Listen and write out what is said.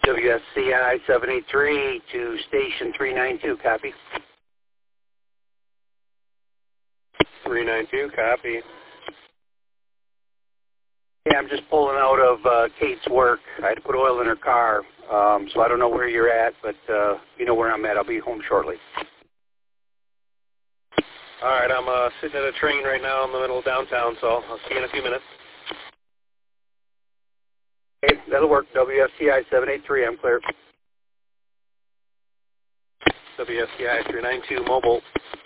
WSCI 783 to station 392, copy. 392, copy. Yeah, I'm just pulling out of Kate's work. I had to put oil in her car, so I don't know where you're at, but you know where I'm at. I'll be home shortly. All right, I'm sitting at a train right now in the middle of downtown, so I'll see you in a few minutes. Okay, that'll work. WSCI 783, I'm clear. WSCI 392, mobile.